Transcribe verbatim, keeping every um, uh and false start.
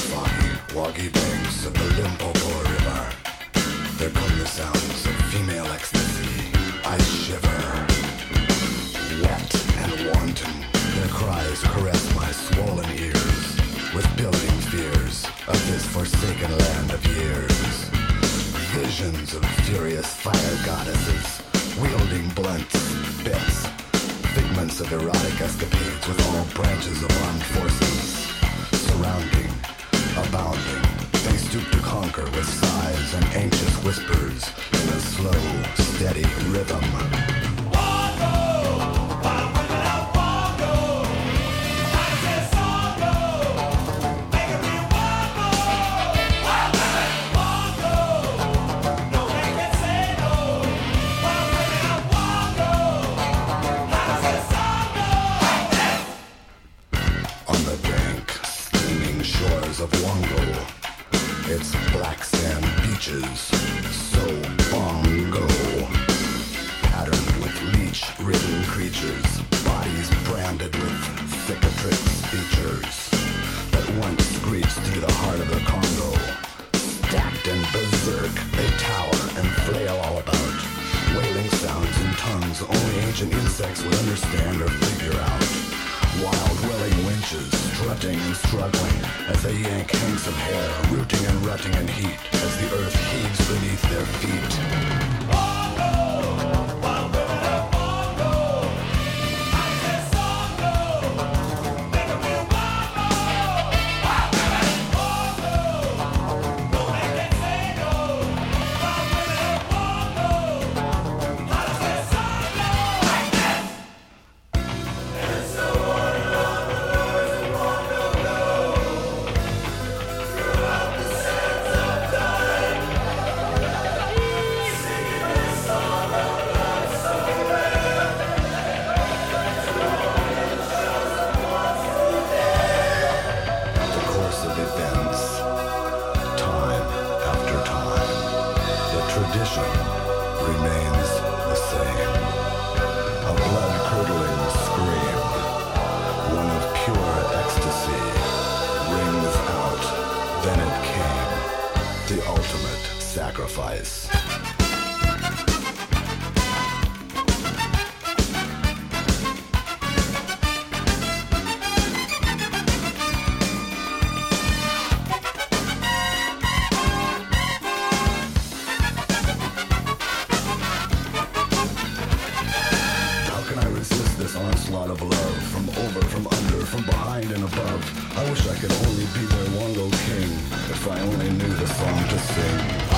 foggy, woggy banks of the Limpopo River. There come the sounds of female ecstasy. I shiver. Wet and wanton, their cries caress my swollen ears with building fears of this forsaken land of years. Visions of furious fire goddesses wielding blunt bits, figments of erotic escapades with all branches of armed forces surrounding, abounding. They stoop to conquer with sighs and anxious whispers in a slow, steady rhythm. Of Wongo, its black sand beaches, so bongo, patterned with leech-ridden creatures, bodies branded with cicatrix features that once screeched through the heart of the Congo. Stacked and berserk, they tower and flail all about, wailing sounds in tongues only ancient insects would understand or figure out. Wild welling winches, strutting and struggling as they yank hanks of hair, rooting and rutting in heat as the earth heaves beneath their feet. Tradition remains the same. A blood-curdling scream, one of pure ecstasy, rings out. Then it came, the ultimate sacrifice. This onslaught of love, from over, from under, from behind and above. I wish I could only be their Wongo king, if I only knew the song to sing.